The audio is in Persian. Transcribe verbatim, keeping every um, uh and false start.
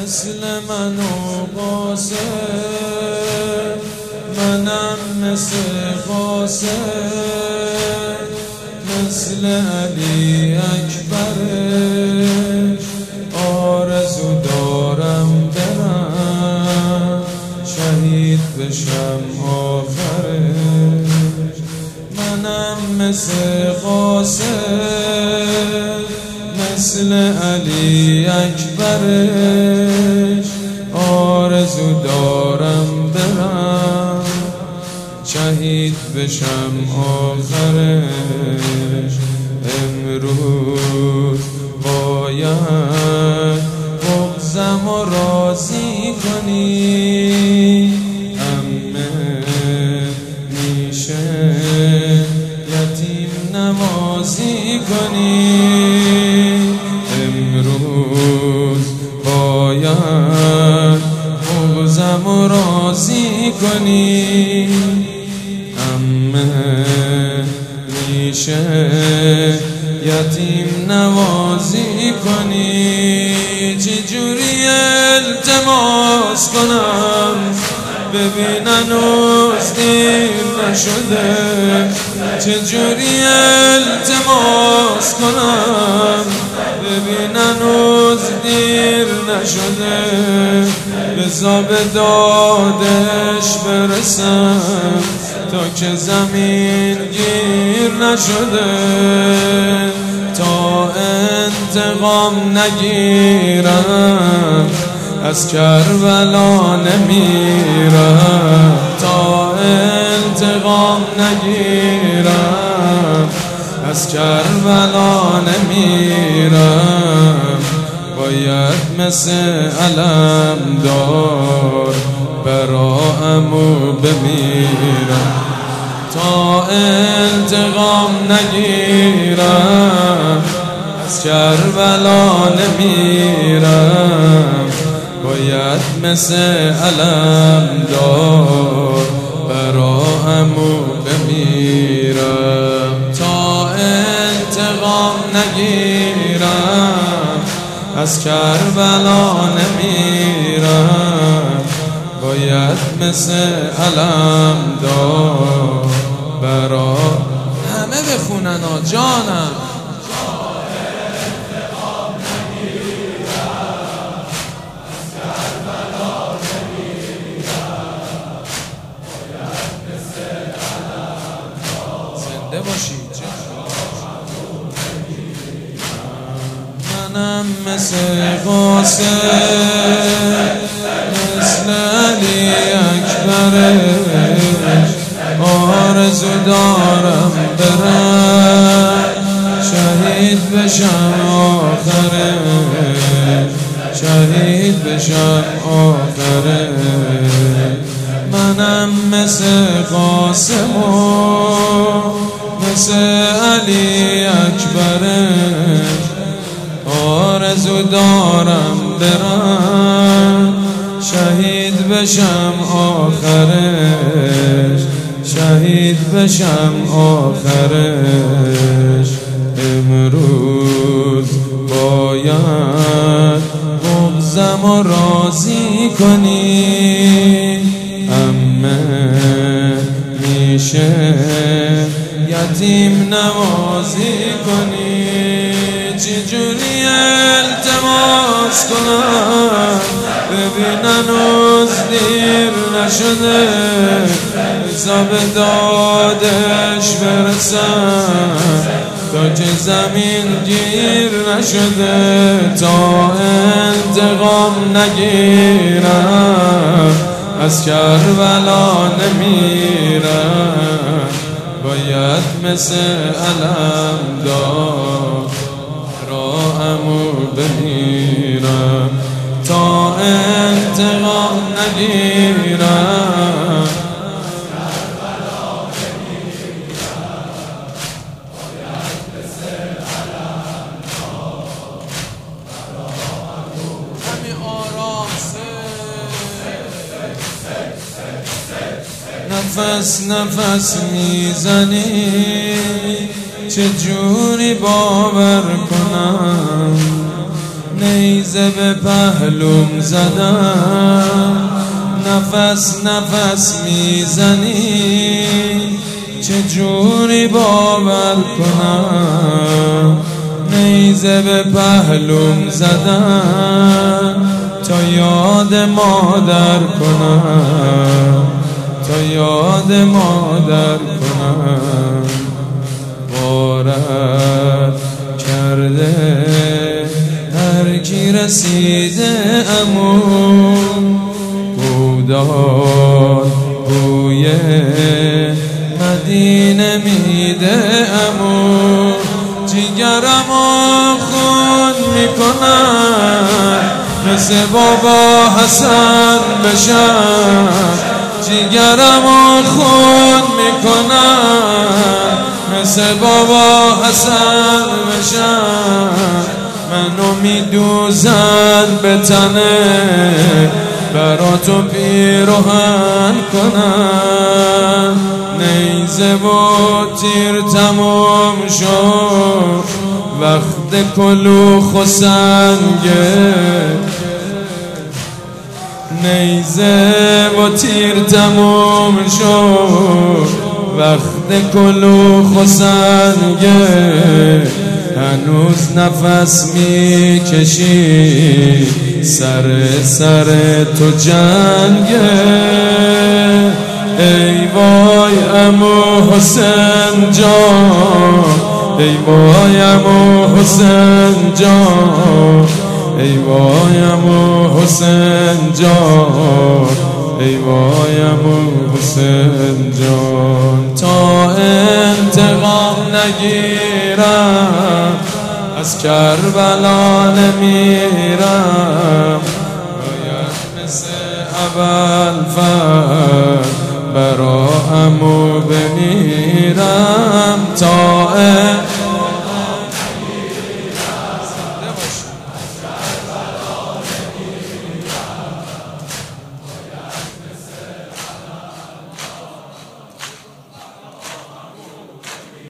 مثل من و قاسم، منم مثل قاسم، مثل علی اکبرش آرزو دارم برم شهید بشم آخرش. منم مثل قاسم، مثل علی اکبرش آرزو دارم برم شهید بشم آخرش. امروز باید بغضم و راضی کنی، عمه میشه یتیم نوازی کنی. امروز باید بغضم و راضی کنی، عمه میشه یتیم نوازی کنی. چجوری التماس کنم ببینن هنوز دیر نشده، چجوری التماس کنم ببینن هنوز دیر نشده. بذار به دادش برسم تا که زمین گیر نشده، تا انتقام نگیرم از کربلا نمیرم، تا انتقام نگیرم از کربلا نمیرم. باید مثل علم دار براءمو بمیرم، تا انتقام نگیرم از کربلا نمیرم. باید مثل علم دار براءمو بمیرم، تا انتقام نگیرم از کربلا نمیرم. باید مثل علم دار برا همه بخونن ها جانم. زنده باشید. منم مثل قاسم، مثل علی اکبرش آرزو دارم برم شهید بشم آخرش، شهید بشم آخرش. منم مثل قاسم و مثل علی اکبرش آرزو دارم برم شهید بشم آخرش، شهید بشم آخرش. امروز باید بغضم و راضی کنی، عمه میشه یتیم نوازی کنی. چجوری التماس کنم ببینن هنوز دیر نشده، بذار به دادش برسم تا که زمین گیر نشده، تا انتقام نگیرم از کربلا نمیرم. باید مثل علم دار براءمو بمیرم، تا انتقام نگیرم. همین آرام نفس نفس میزنی، چجوری باور کنم نیزه به پهلوم زدم، نفس نفس میزنی چجوری باور کنم. نیزه به پهلوم زدم تا یاد مادر کنم، تا یاد مادر کنم. غارت کرده هر کی رسیده امو، بودار بوی مدینه میده امو. جیگرمو خون میکنم مثل بابا حسن بشم، جیگرمو خون میکنم مثل بابا حسن بشم. منو میدوزن به تنه برا تو پیروهن کنم. نیزه و تیر تموم شد وقت کلوخ و سنگه، نیزه و تیر تموم شد وقت کلوخ و سنگه. هنوز نفس میکشی سر سر تو جنگه. ای وای عمو حسین جان، ای وای عمو حسین جان، ای وای عمو حسین جان، ای وای عمو حسین جان. تا انتقام نگیرم از کربلا نمیرم، باید مثل ابوالفضل برا عمو بمیرم. تا